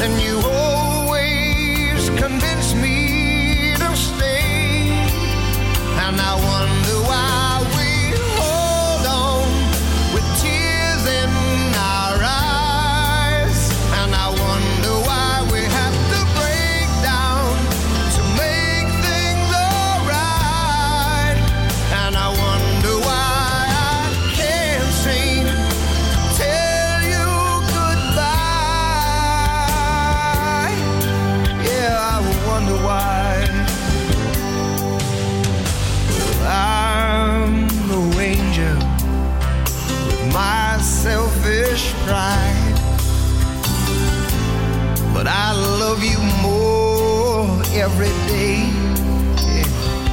and you always convince me to stay. And I wonder why we hold on with tears in our eyes. And I wonder why we have to break down to make things alright. And I wonder why I can't seem to tell you goodbye. Yeah, I wonder why. I'm no angel with my selfish pride, but I love you more every day. Yeah.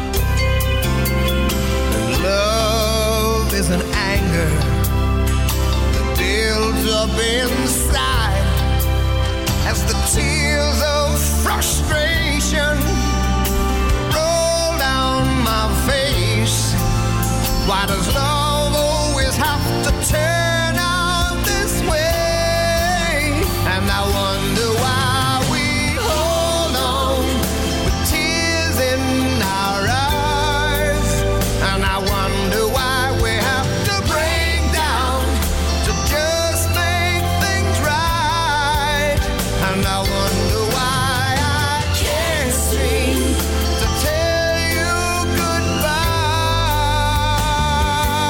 And love is an anger that builds up inside as the tears of frustration roll down my face. Why does love always have to turn out this way? And I wonder why we hold on with tears in our eyes. And I wonder why we have to break down to just make things right. And I wonder why I can't seem to tell you goodbye.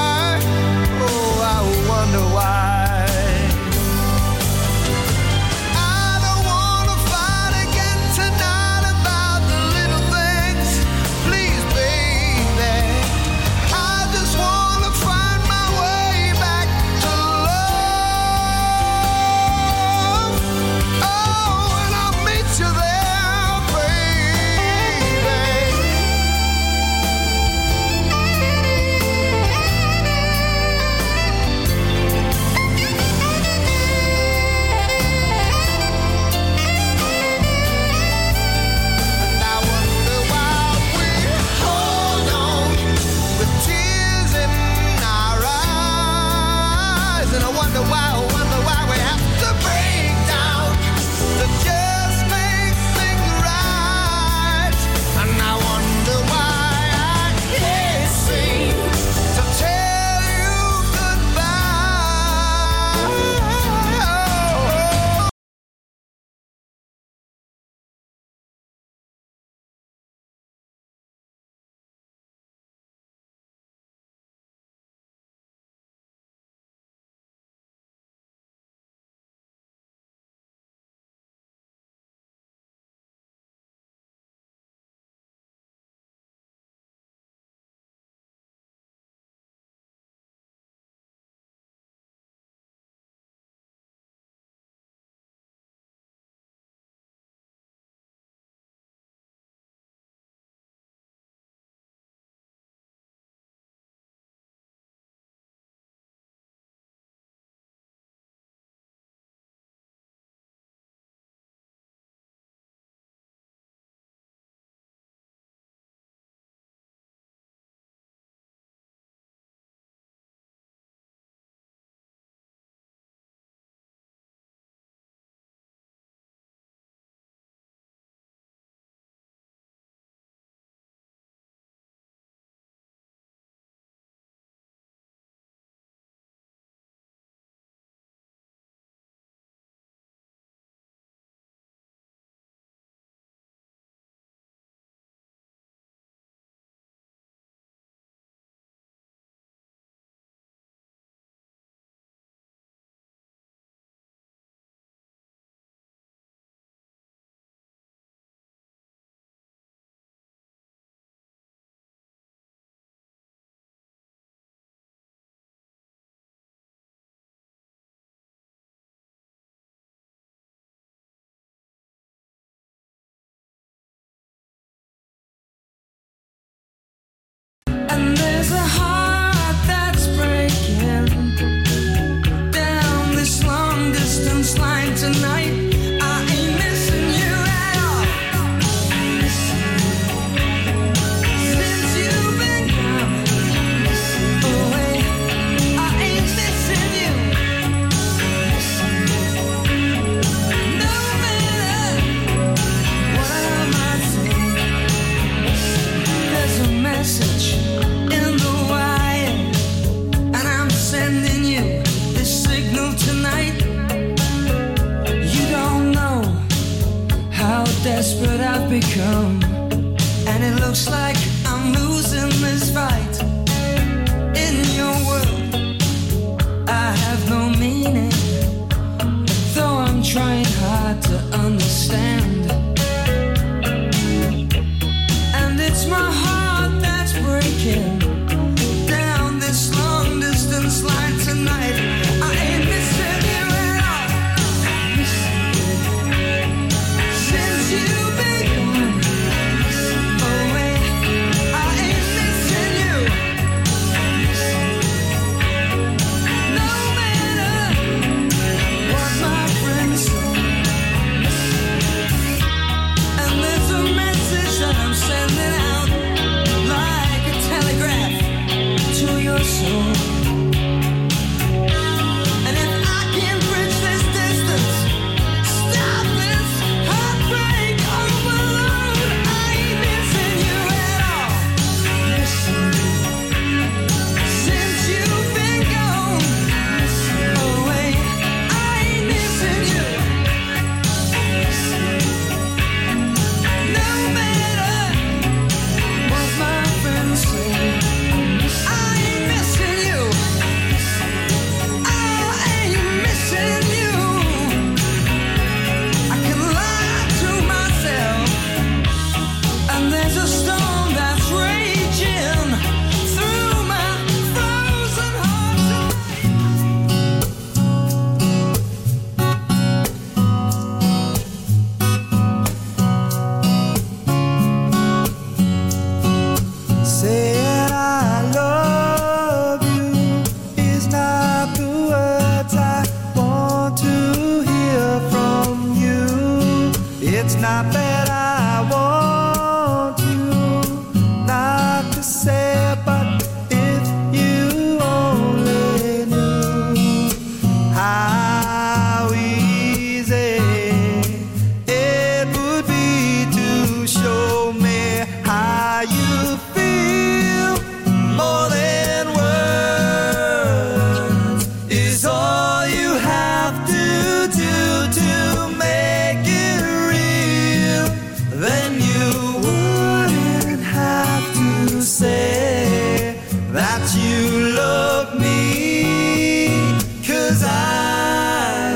that you love me, 'cause I'd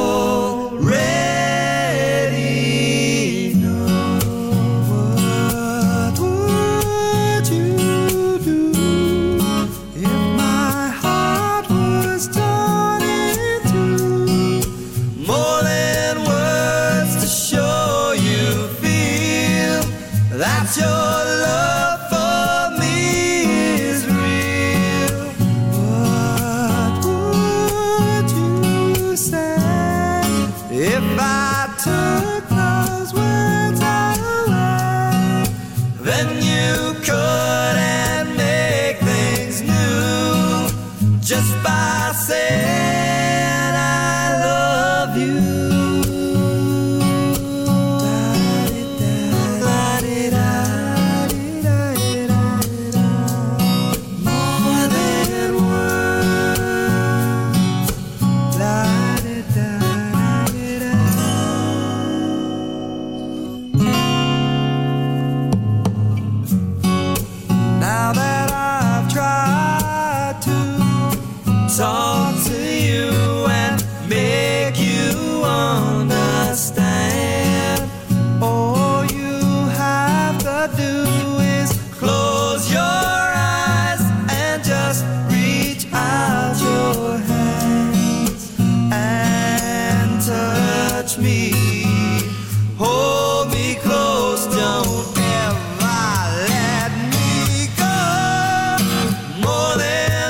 already know. What would you do if my heart was torn in two? More than words to show you feel that your love for me is real. What would you say if I took those words away? Then you couldn't make things new just by saying I love you. More than words. Now that I've tried to talk to you and make you understand, all you have to do is close your eyes and just reach out your hands and touch me. Hold me close, don't ever let me go. More than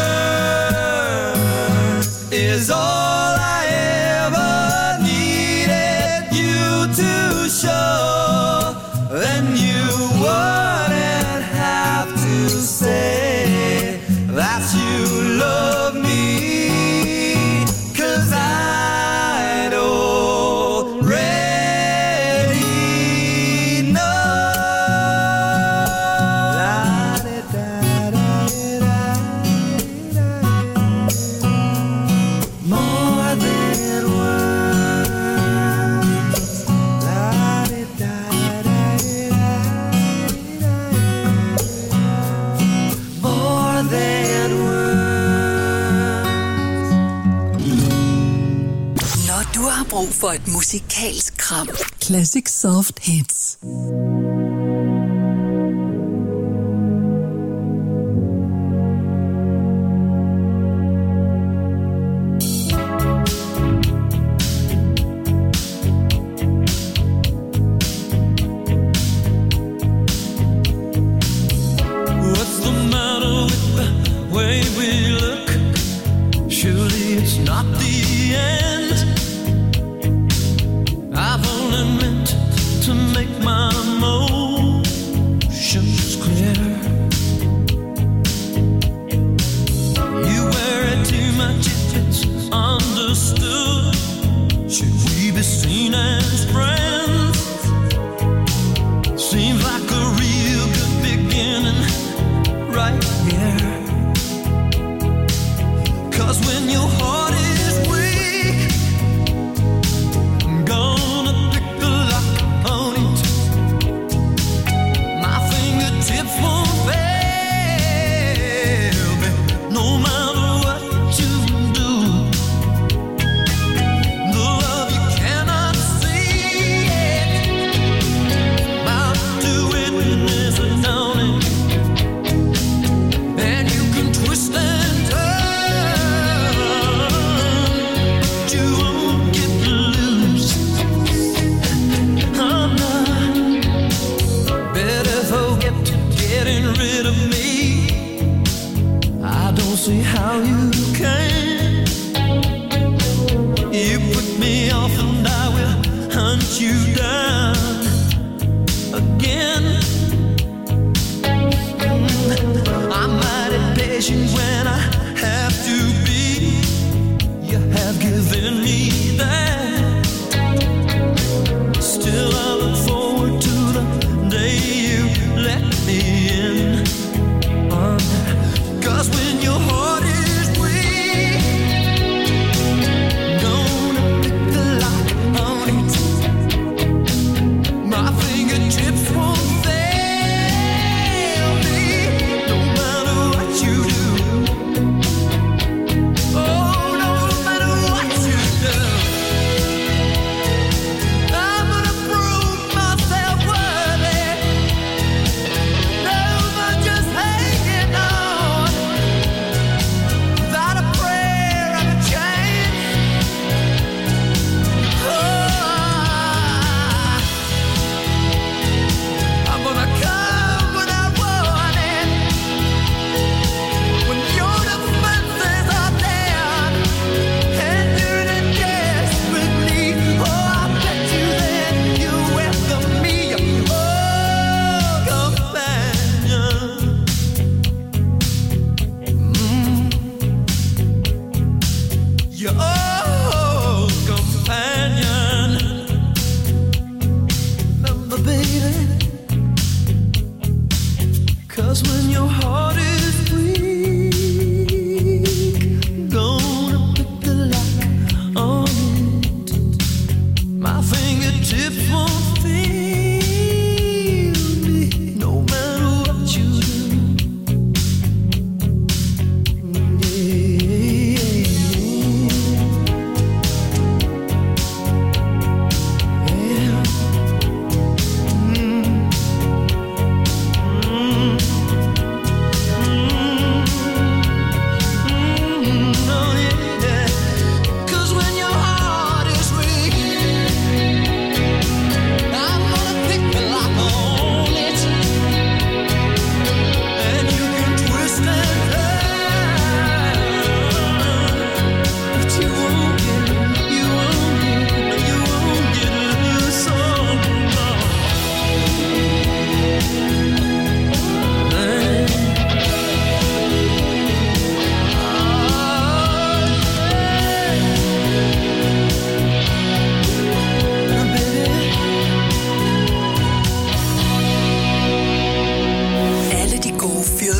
words is all I ever needed you to show. Then you wouldn't have to say that you love me, 'cause I'd already know. More than words. More than words. Når du har brug for et musikalsk kram. Classic Soft Hits. What's the matter with the way we look? Surely it's not the end. I've only meant to make my emotions clear. You worry too much if it's understood. Should we be seen as friends? Seems like a real good beginning right here. 'Cause when your heart is weak, I'm gonna pick the lock on it. My fingertips won't fail me, no matter what you do. The love you cannot see, about to witness a dawning. And you can twist and turn, but you won't get loose. I'm not better forget getting rid of me. I don't see how you can. You put me off and I will hunt you down again. I'm mighty patient when I have to be. You have given me that. Still I look forward to the day you let me in. 'Cause when your heart is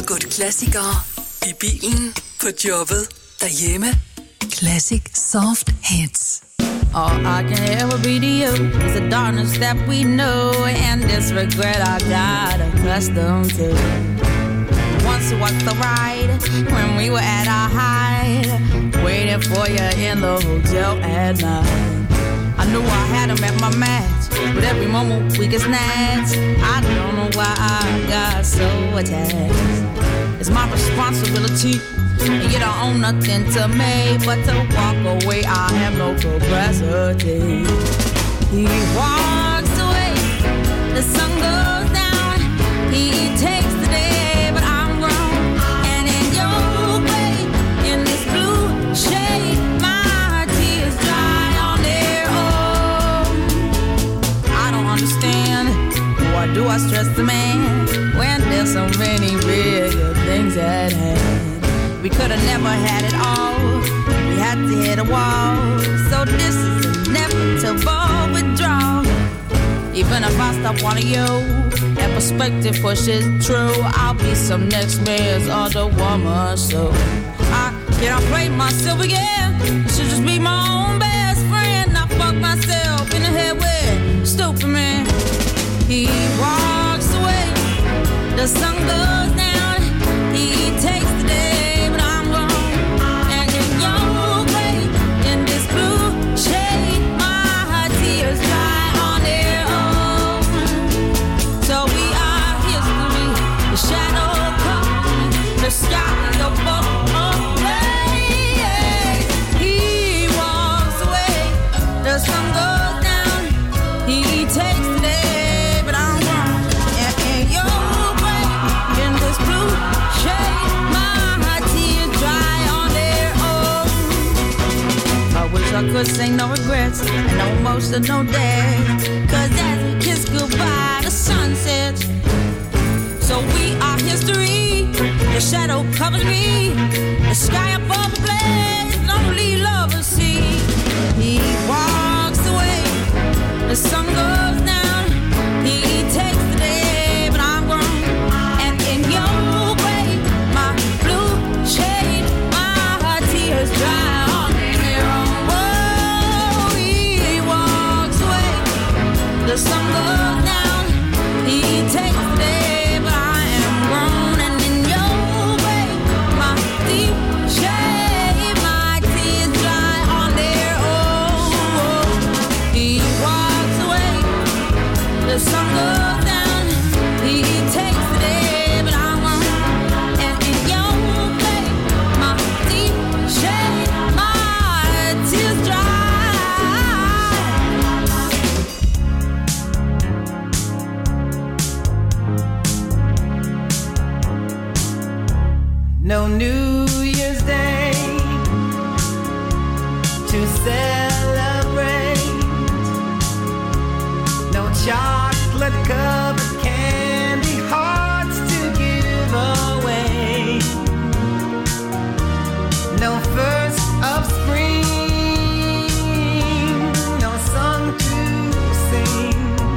Feel-good klassikere i bilen, på jobbet, derhjemme. Classic Soft Hits. All I can ever be to you is the darkness that we know and this regret I got accustomed to. Once was the ride when we were at our height, waiting for you in the hotel at night. I knew I had him at my match, but every moment we get snatched. I don't know why I got so attached. It's my responsibility, and you don't own nothing to me but to walk away. I have no capacity. He walks away, the sun goes down. He takes the day, but I'm grown. And in your way, in this blue shade, my tears dry on their own. I don't understand, why do I stress the man when there's so many bigger things at hand? We could have never had it all. We had to hit a wall. So this is inevitable withdrawal. Even if I stop wanting you, that perspective pushes true. I'll be some next man's other woman. So I can't play myself again. I should just be my own best friend. I fuck myself in the head with stupid man. He walks away, the sun goes down. He takes the day. Sky above me. He walks away, the sun goes down. He takes the day, but I'm wrong. And your way in this blue shade, my tears dry on their own. I wish I could say no regrets and no emotional day, 'cause as we kiss goodbye, the sun sets. So we are history. The shadow covers me. The sky above the blaze, lonely lovers see. He walks away, the sun goes down. He takes the day, but I'm grown. And in your way, my blue shade, my tears dry on their own. Whoa, he walks away, the sun goes down. He takes the day. The sun goes down, he takes the day, but I'm on. And in your way, my deep shade, my tears dry. No New Year's Day to celebrate. No chocolate covered candy hearts to give away. No first of spring, no song to sing.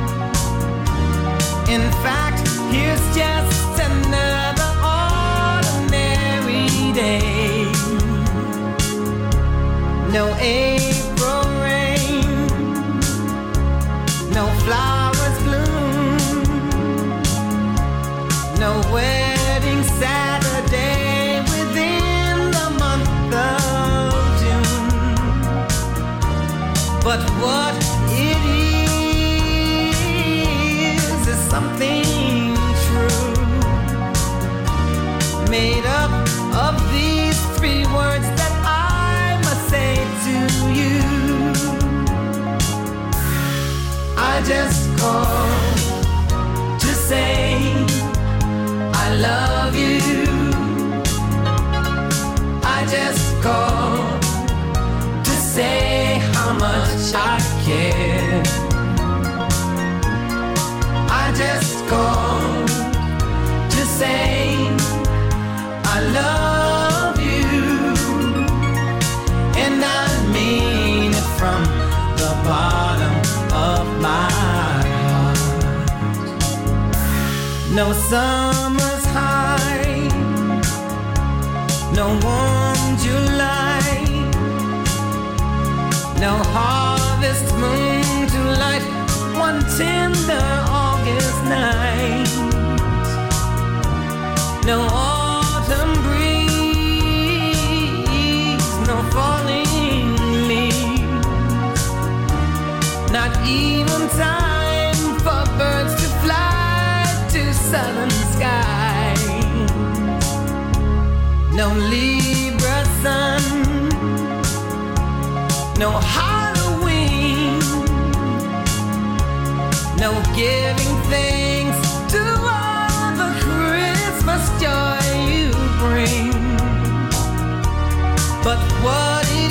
In fact, here's just another ordinary day. No April rain, no flowers bloom, no wedding Saturday within the month of June. But what it is something true, made up of these three words that I must say to you. I just called to say I love you. I just called to say how much I care. I just called to say I love you. And I mean it from the bottom of my heart. No summer's high, no warm July, no harvest moon to light one tender August night, no autumn breeze, no falling leaves, not even time for birds to fly to southern skies, no Libra sun, no Halloween, no giving thanks to all the Christmas joy you bring. But what it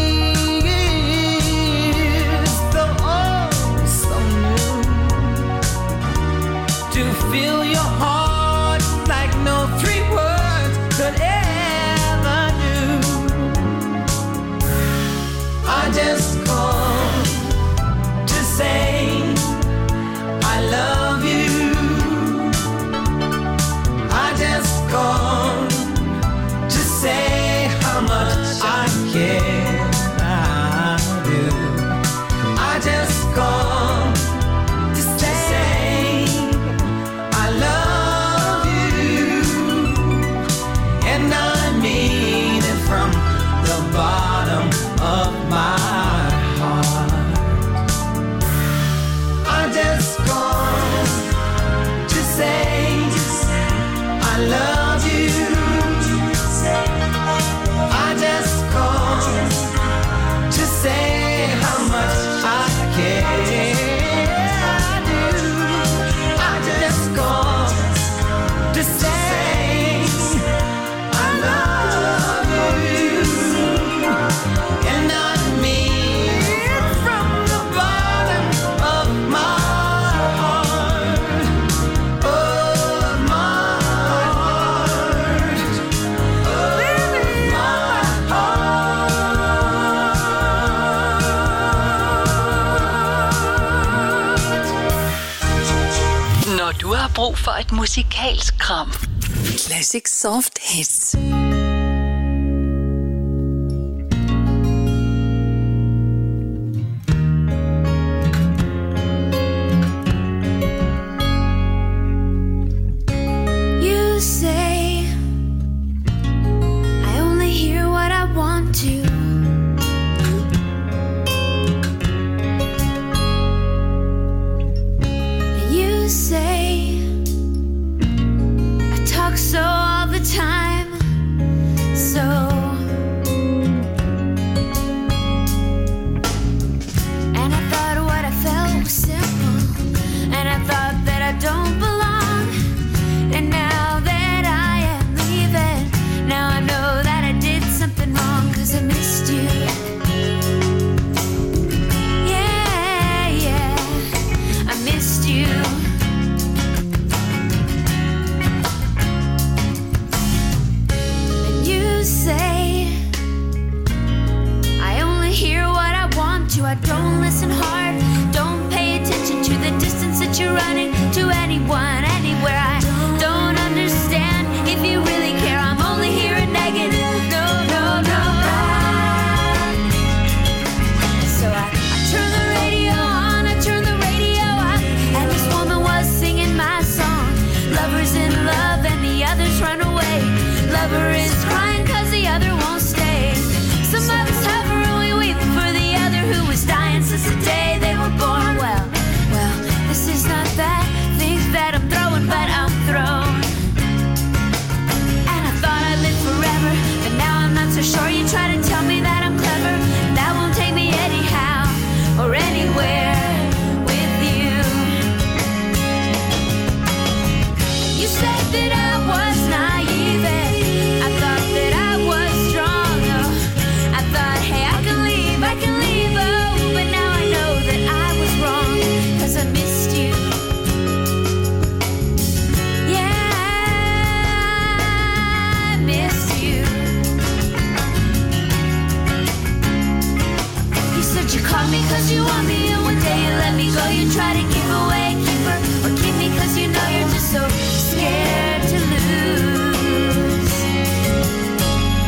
is, though oh so new, to fill your heart like no three words could ever do. I just called to say I love you. I just called to say how much I care. I do. I just called to say I love you, and I mean it from the bottom of my heart. I just called to say I love you. I just called to say how much I care. I do. I just called to say I love you, and I mean it from the bottom of my heart, of my heart, of my heart. Når du har brug for et musikalsk kram. Classic Soft Hits. You say I only hear what I want to. And you say I talk so all the time, so and I thought what I felt was simple, and I thought that I don't belong. And now that I am leaving, now I know that I did something wrong, 'cause I missed you. Yeah, yeah, I missed you. And you say I only hear what I want to. I don't listen hard, don't pay attention to the distance that you're running to anyone, anywhere. I don't understand if you really care. I'm only hearing negative. No, no, no. So I turn the radio on, I turn the radio up, and this woman was singing my song. Lover's in love and the others run away. Lover is crying 'cause the other won't stay. Some of us hover and we weep for the other who was dying since the day they were born. Well, this is not that thing that I'm throwing, but I'm thrown. And I thought I'd live forever, but now I'm not so sure. You try to tell me that I'm clever, that won't take me anyhow or anywhere with you. You said that I was naive, I thought that I was strong. Oh, I thought, hey, I can leave, oh, but now I know that I was wrong, 'cause I missed you. Yeah, I missed you. You said you called me 'cause you want me, and one day you let me go. You try to give away a keeper, or keep me 'cause you know you're just so scared to lose.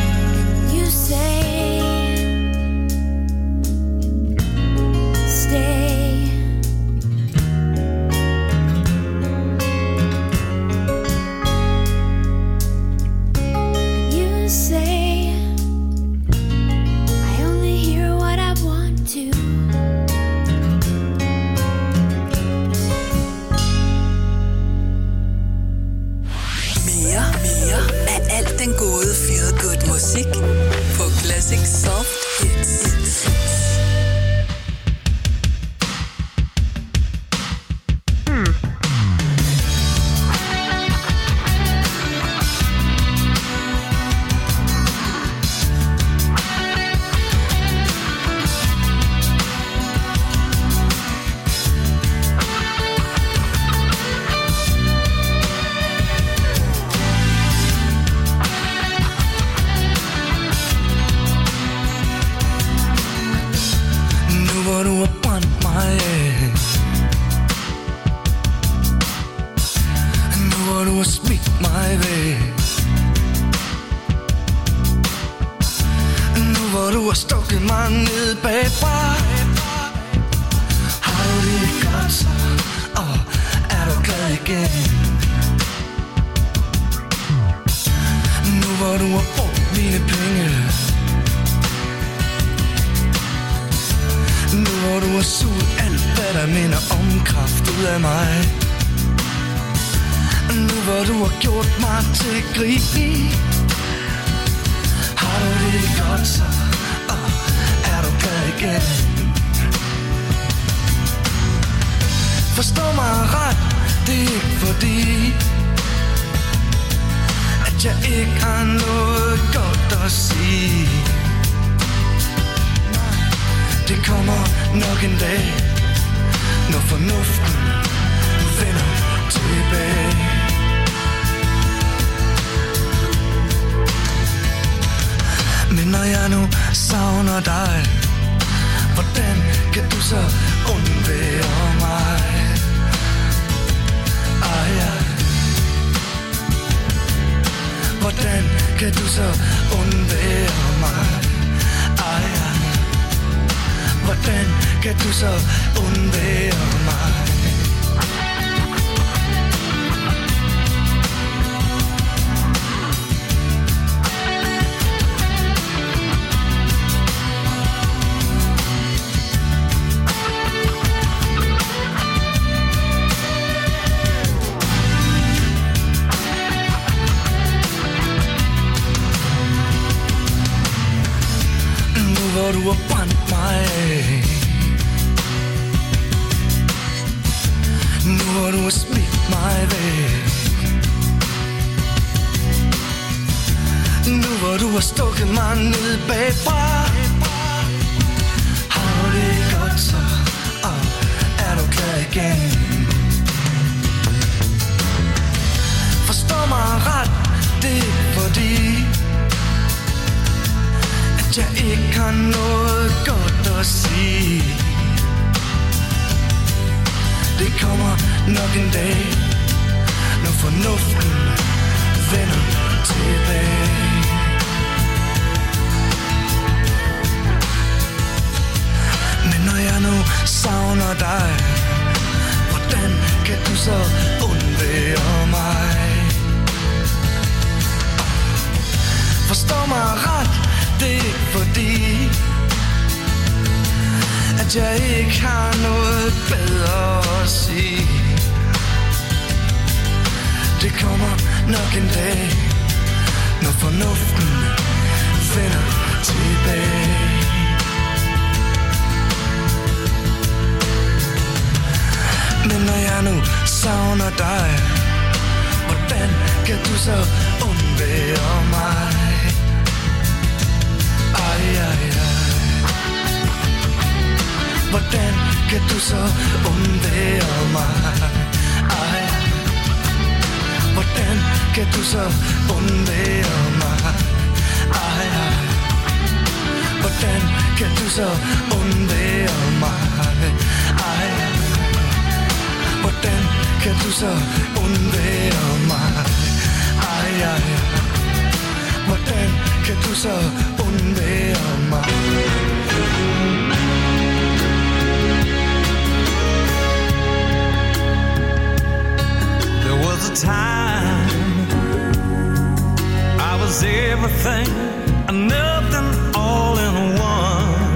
har stukket mig ned bagfra. Har du det godt så? Er du glad igen? Nu hvor du har brugt mine penge, nu hvor du har suget alt hvad der minder om kraft ud af mig, nu hvor du har gjort mig til grin, har du det godt så? Er du glad igen? Forstå mig ret, det er ikke fordi at jeg ikke har noget godt at sige. Det kommer nok en dag, når fornuften vender tilbage. Men når jeg nu savner dig, hvordan kan du så undvære mig? Hvordan kan du så undvære mig? Hvordan kan du så undvære mig? Hvor du har brændt mig af, nu hvor du har smidt mig væk, nu hvor du har stukket mig ned bagfra, har du det godt så? Er du glad igen? Forstå mig ret, det er fordi jeg ikke har noget godt at sige. Det kommer nok en dag, når fornuften vender tilbage. Men når jeg nu savner dig, hvordan kan du så undvære mig? Forstå mig ret, det er fordi at jeg ikke har noget bedre at sige. Det kommer nok en dag, når fornuften vender tilbage. Men når jeg nu savner dig, hvordan kan du så undvære mig? Hvordan kan du så undvære mig? Hvordan kan du så undvære mig? Hvordan kan du så undvære mig? Hvordan kan du så undvære mig? Hvordan kan du så undvære mig? There was a time I was everything and nothing all in one.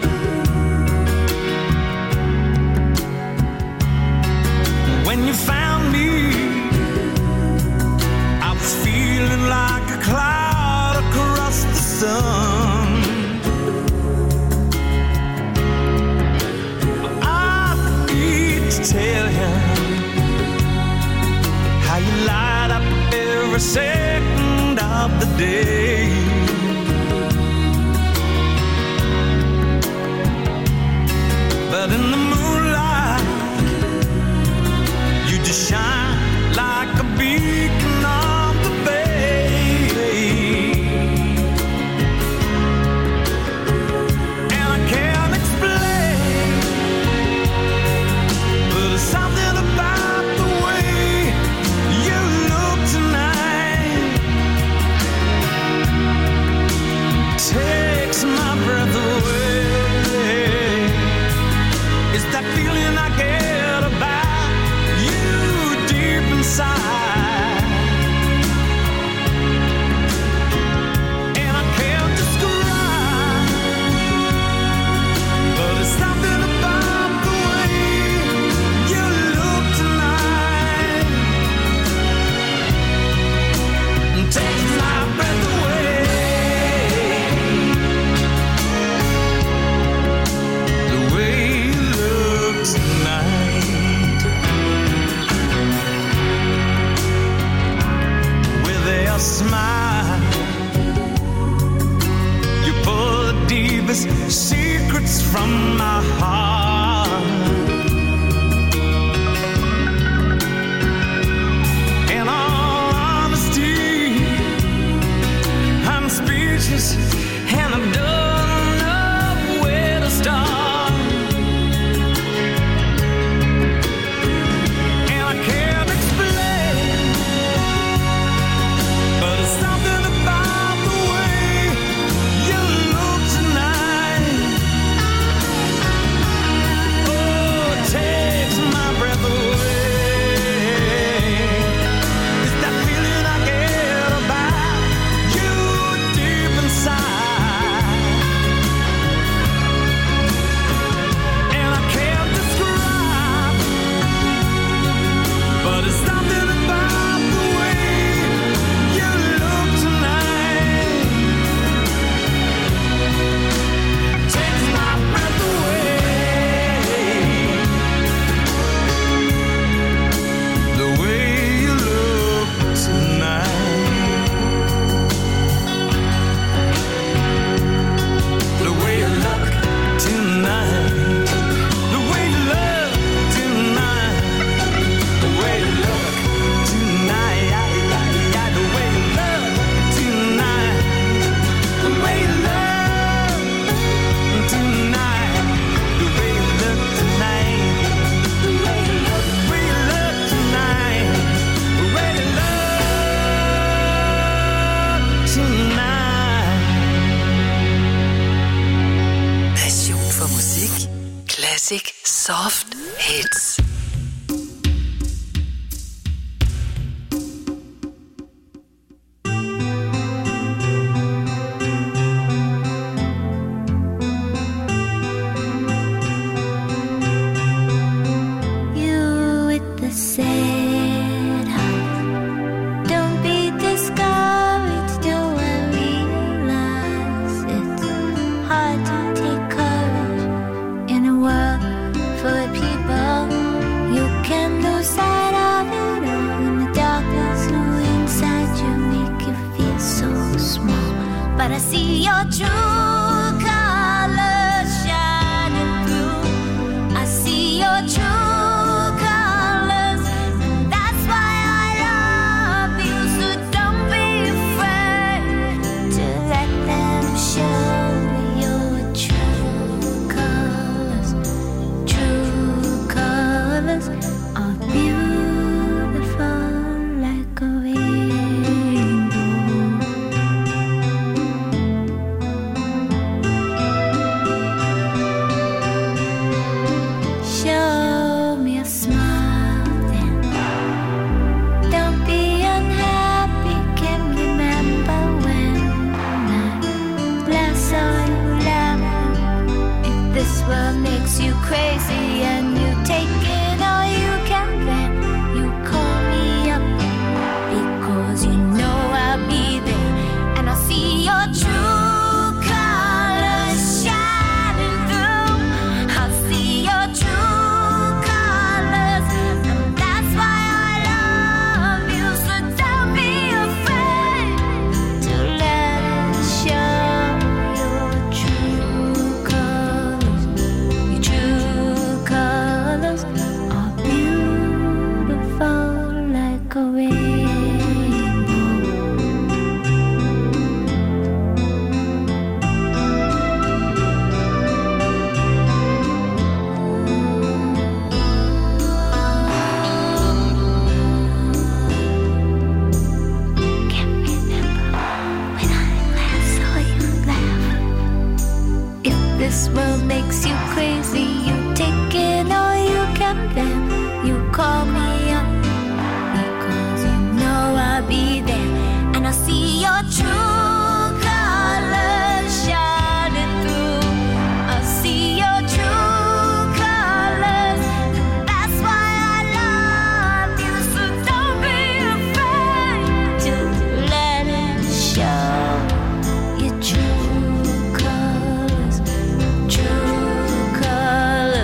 When you found me, I was feeling like a cloud across the sun. I need to tell you how you light up every second of the day. But in the moonlight, you just shine like a beacon on the bay. And I can't explain, but there's something about the way you look tonight takes my breath anxious and I don't know where to start. And I can't explain, but it's something about the way you look tonight. Oh, it takes my breath away. It's that feeling I get about you deep inside. And I can't describe, but it's something about the way you look tonight. Takes my breath away. The way you look tonight. The way you look tonight. The way you look tonight. The way you look tonight. The way you look tonight. The way you look tonight. The way you look tonight. The way you look tonight. The way you look tonight. Passion for musik. Classic Soft Hits. You with the sad heart. Don't be discouraged. Do I realize it's hard to take courage in a world full of people? You can lose sight of it all. In the darkness, who inside you make you feel so small. But I see your true colors shining through. I see your true colors, and that's why I love you. So don't be afraid to let them show your true colors. True colors are beautiful like a rainbow. Show me a smile then. Don't be unhappy. Can remember when I last saw you laughing. If this world makes you crazy and you take it all you can, then you call me up, because you know I'll be there. And I see your true colors shining through. I see your true colors, and that's why I love you. So don't be afraid to let it show your true colors. Your true colors are beautiful like a rainbow. Can't remember when I last saw you laugh. If this world makes you crazy, you take it all you can, then you call me up, because you know I'll be there. And I see your true colors shining through. I see your true colors, and that's why I love you. So don't be afraid to let it show your true colors. True colors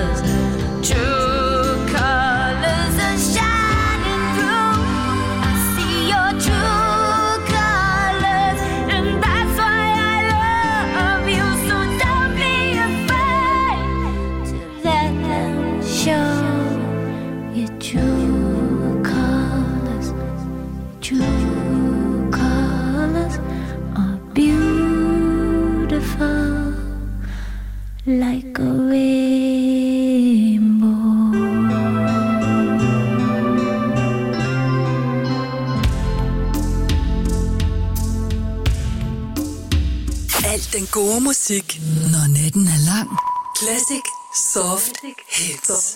Al den gode musik, når natten er lang. Classic Soft Hits.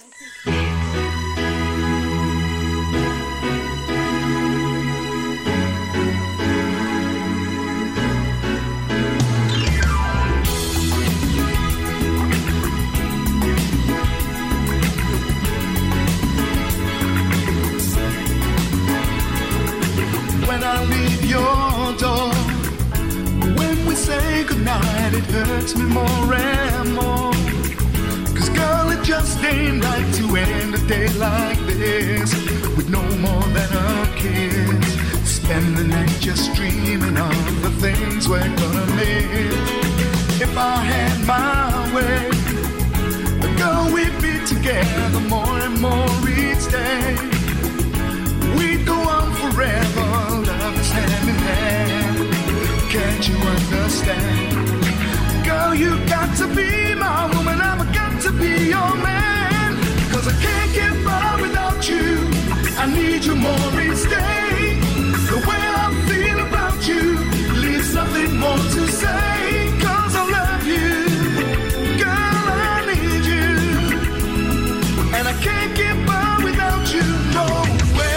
When I leave your door, when we say goodnight, it hurts me more and more. 'Cause girl, it just ain't right to end a day like this with no more than a kiss. Spend the night just dreaming of the things we're gonna live. If I had my way, girl, we'd be together more and more each day. We'd go on forever, love is hand in hand. Can't you understand? Girl, you got to be my woman, I've got to be your man. 'Cause I can't get by without you, I need you more each day. The way I feel about you leaves nothing more to say. 'Cause I love you, girl, I need you. And I can't get by without you, no way.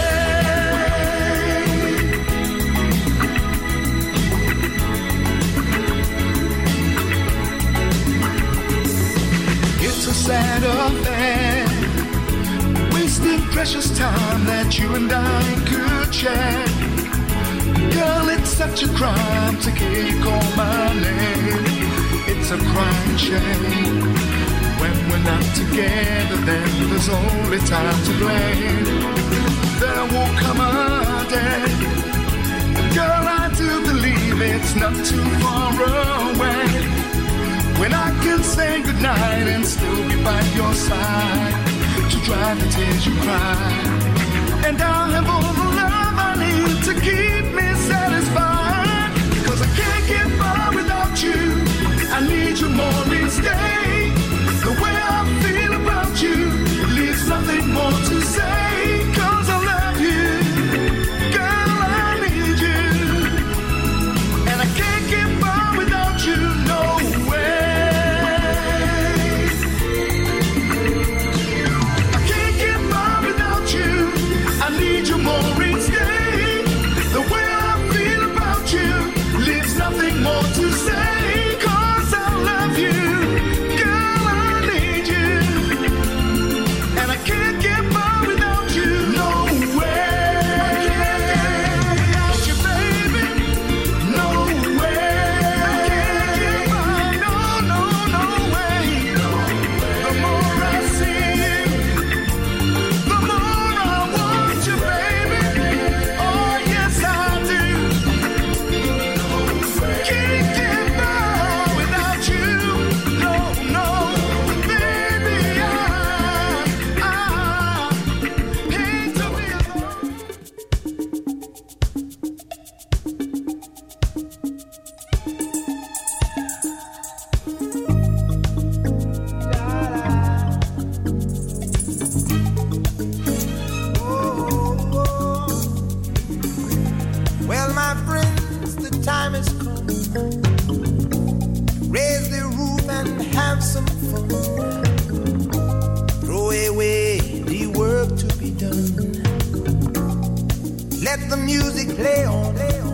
It's a sad affair, wasting precious time that you and I could share. Girl, it's such a crime to call my name. It's a crying shame. When we're not together, then there's only time to blame. There will come a day, girl, I do believe it's not too far away, when I can say goodnight and still be by your side to dry the tears you cry. And I'll have all the love I need to keep me satisfied. 'Cause I can't get by without you, I need you more each day. The way I feel about you leaves nothing more to say. 'Cause I love you, girl, I need you. And I can't get by without you, no way. I can't get by without you, I need you more each day. The way I feel about you leaves nothing more to say. 'Cause I love you, girl, I need you. And I can't get by without you, no way. I can't get by without you, baby, no way. I can't get by, no, no, no way. The more I see you, the more I want you, baby. Oh, yes, I do. Can't get by without you, no, no, baby. I hate to be alone. Well, my friends, the time has come. Raise the roof and have some fun. Throw away the work to be done. Let the music play on.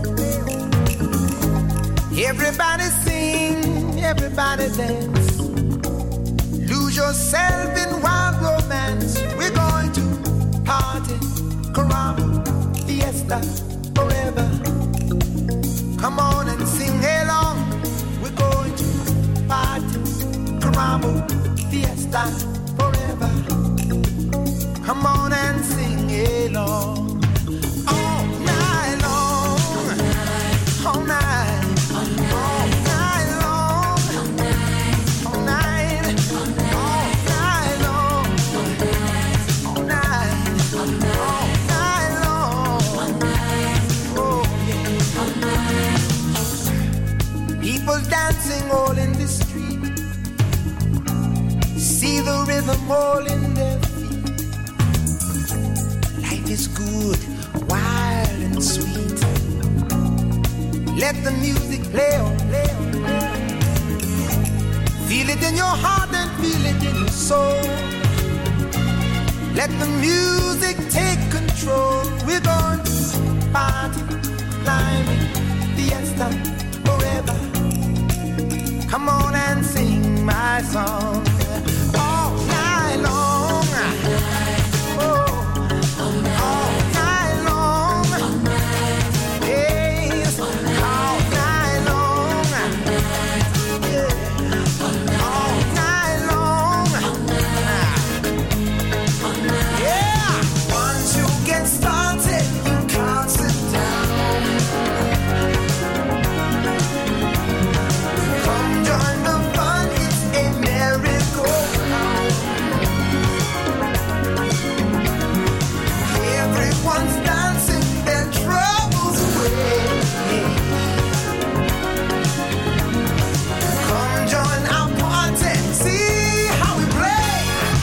Everybody sing, everybody dance. Lose yourself in wild romance. We're going to party, caramba, fiesta, forever. Come on and sing along. We're going to party, caramba, fiesta, forever. Come on and sing along. All night long, all night, all night long, all night, all night long, all night, all night long. Oh yeah. People dancing all in the street. See the rhythm all in their feet. Life is good, wild and sweet. Let the music play on, play on, play on. Feel it in your heart and feel it in your soul. Let the music take control. We're going to party, climbing, fiesta, forever. Come on and sing my song all night long. Oh, all night long. Yes, all night long. Yeah, all night long. Yeah, once you get started, you can't sit down. Come join the fun, it's a merry-go-round. Everyone's dancing their troubles away. Come join our party, see how we play.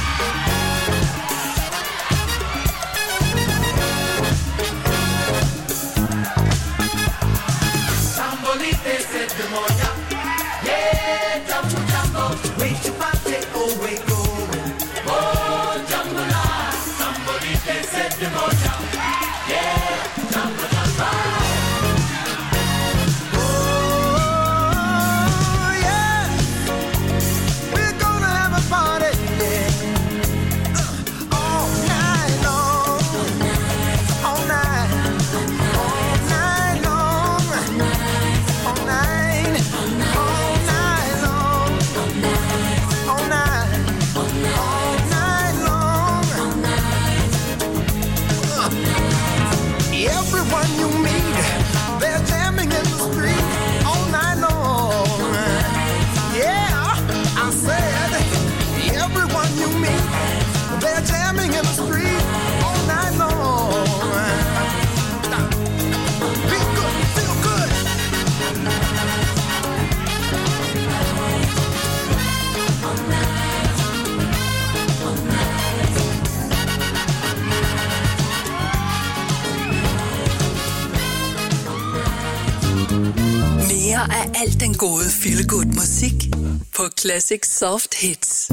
Sambolite se demonia. Yeah, jumbo, jumbo. Wait your party, oh, wait, going. Oh, jumbo la. Sambolite se demonia. Yeah, jumbo, jumbo. Oh, yeah. We're gonna have a party, yeah. All night long. All night. All night long. All night. All night long. All night. All night long. Everyone you meet, they're jamming in the street all night long. Yeah, I said, everyone you meet, they're jamming in the street all night long. Feel good, feel good. Mere af alt den gode feel-good musik på Classic Soft Hits.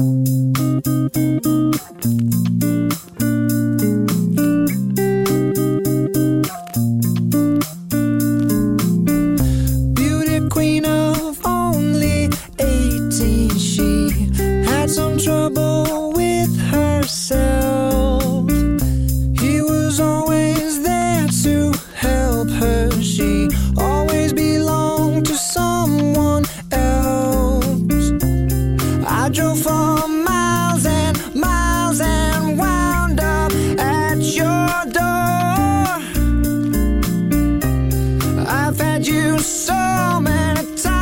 Beauty queen of only 18, she had some trouble with herself. He was always there to help her. She always belonged to someone else. I drove for miles and miles and wound up at your door. I've had you so many times.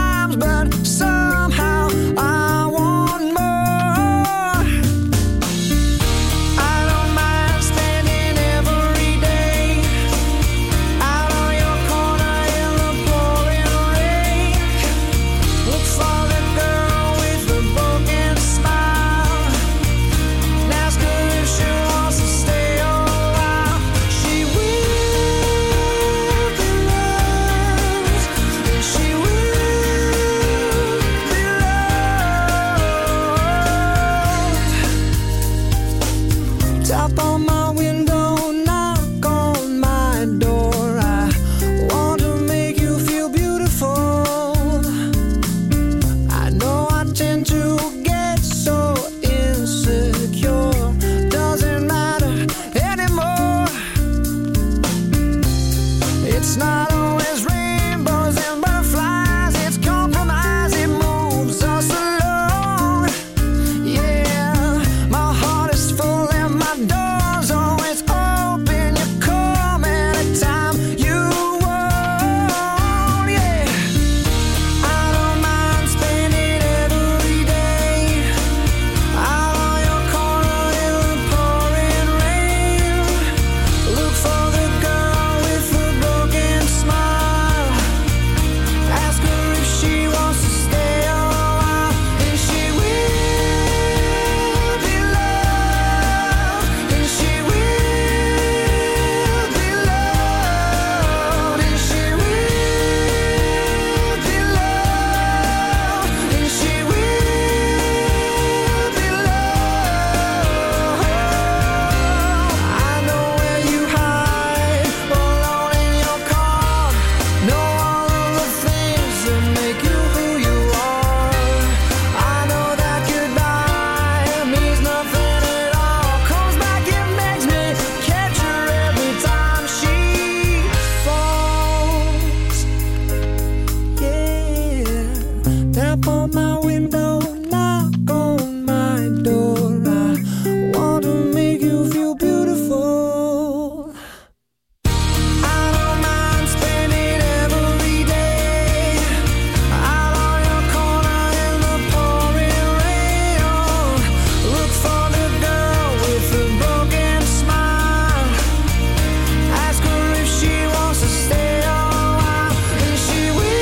Tap on my window, knock on my door. I want to make you feel beautiful. I don't mind spending every day out on your corner in the pouring rain. Look for the girl with the broken smile. Ask her if she wants to stay a while, and she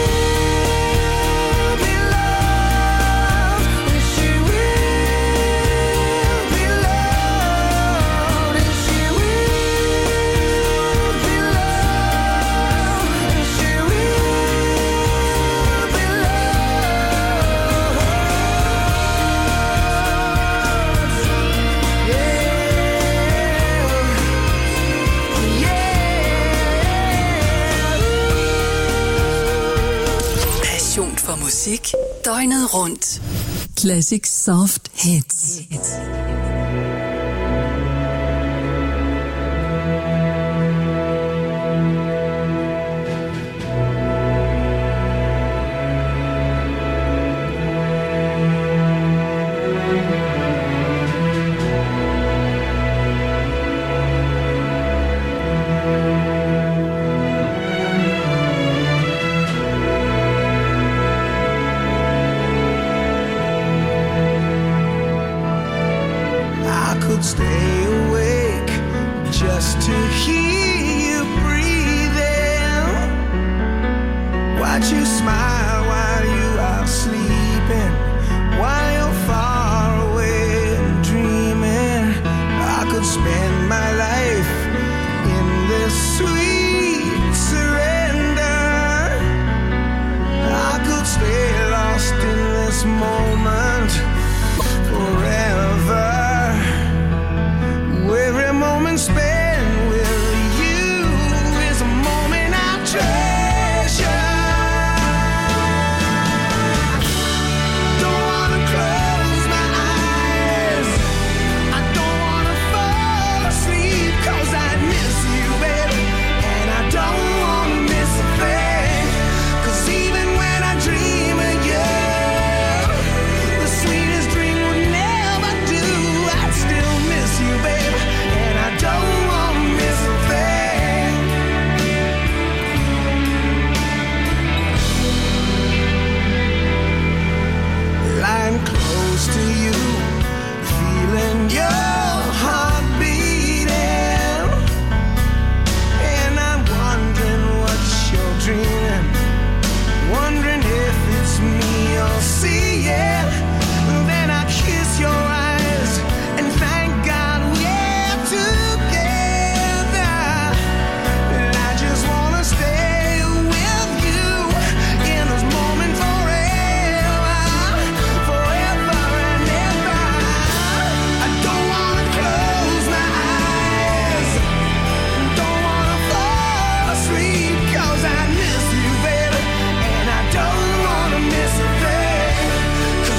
will be loved, and she will be loved, and she will be loved, and she will be Passion for musik døgnet rundt. Classic Soft Hits. I could stay awake just to hear you breathing. Watch you smile while you are sleeping, while you're far away and dreaming. I could spend my life in this sweet surrender. I could stay lost in this moment forever. Every moment spent with you is a moment I treasure. Don't wanna close my eyes, I don't wanna fall asleep, 'cause I miss you, baby, and I don't wanna miss a thing. 'Cause even when I dream of you, the sweetest dream would never do. I'd still miss you, baby, and I don't want to miss a thing. Lying close to you, feeling your heart beating, and I'm wondering what you're dreaming, wondering if it's me you're seeing. Then I kiss your eyes and thank God we're together. And I just wanna stay with you in this moment forever, forever and ever. I don't wanna close my eyes, don't wanna fall asleep, 'cause I miss you, baby, and I don't wanna miss a thing.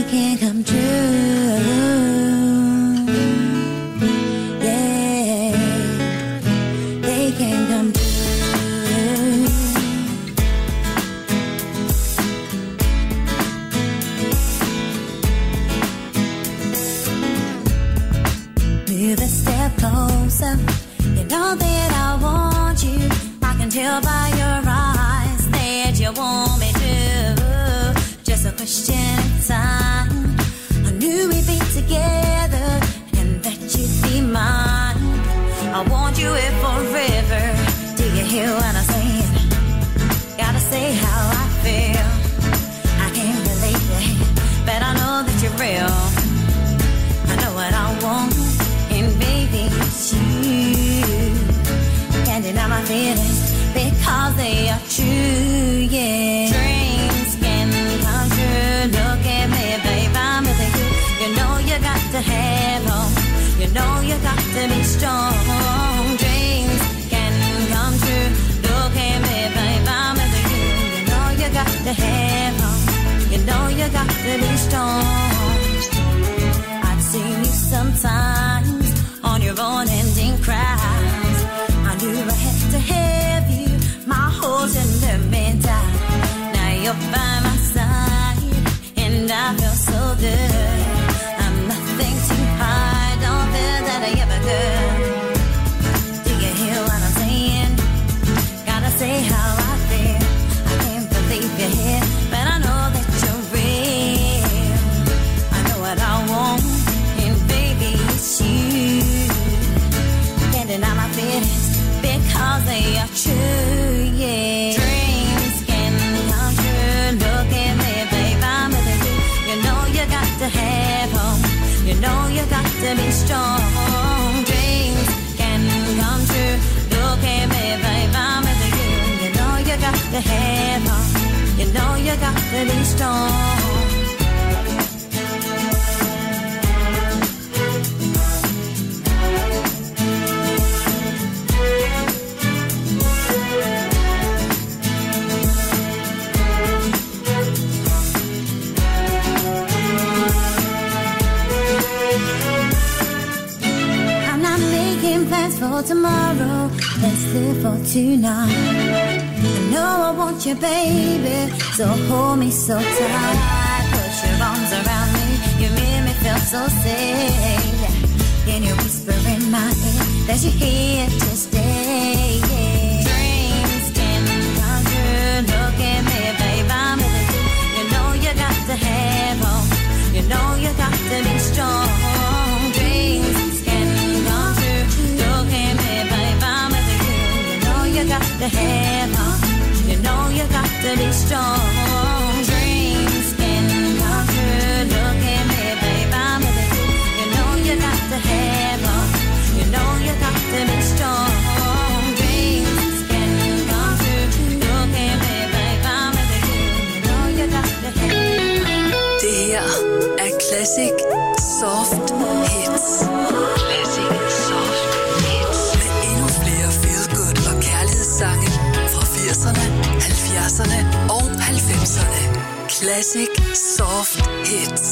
can come true. Yeah, they can come true. Move a step closer. You know that I want you. I can tell by your eyes that you want me to. Just a question of time. I knew we'd be together and that you'd be mine. I want you here forever. Do you hear what I'm saying? Gotta say how I feel. I can't believe it, but I know that you're real. I know what I want, and baby, it's you. Can't deny my feelings because they are true, yeah. Dreams can come true. Look at me, babe, I'm with you. You know you got to have hope. You know you got to be strong. Dreams can come true. Look at me, babe, I'm with you. You know you got to have hope. You know you got to be strong. I've seen you sometimes on your own ending cries. I knew I had to have you, my whole sentimental. Now you're by my side, and I feel so good. I'm nothing too high, don't feel that I ever could. Do you hear what I'm saying? Gotta say how I feel. I can't believe you're here, but I know that you're real. I know what I want, and baby, it's you. Can't deny my feelings because they are true, yeah. Dreams can come true. Look at me, babe, I'm with you. You know you got to have hope. You know you got to be strong. Dreams can come true. Look at me, babe, I'm with you. You know you got to have hope. You know you got to be strong. For tomorrow, let's live for tonight. I know I want you, baby, so hold me so tight. Put your arms around me, you make me feel so safe. Can you whisper in my ear that you're here to stay? Yeah. Dreams can come true. Look at me, babe, I'm with you. You know you got to have hope. You know you got to be strong. Dreams can come true. Look at me, babe, I'm with you. You know you got to have hope. You know you got to be strong. Dreams can come true. Look at me, babe, I'm with you. You know you got to have hope. You know you got to be strong. Dreams can come true. Look at me, babe, I'm with you. You know you got to have hope. Det her er Classic Soft Hits. Classic Soft Hits. Med endnu flere feel-good og kærlighedssange fra 80'erne, 70'erne og 90'erne. Classic Soft Hits.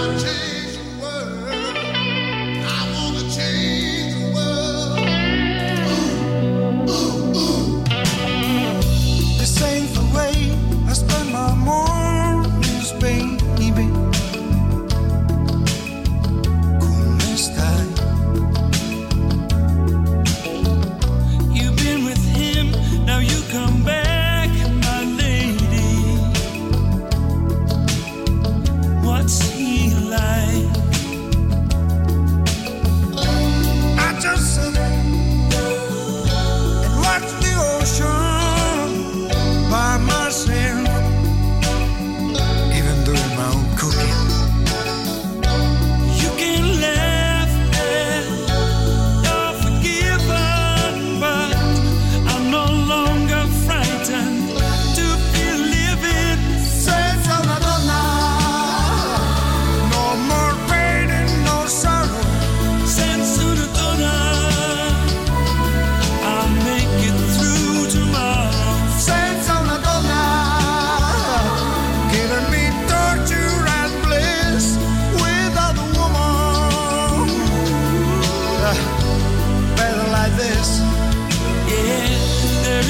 This ain't the way I spend my mornings, baby. ¿Cómo estás? You've been with him, now you come back, my lady. What's he like?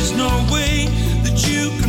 There's no way that you can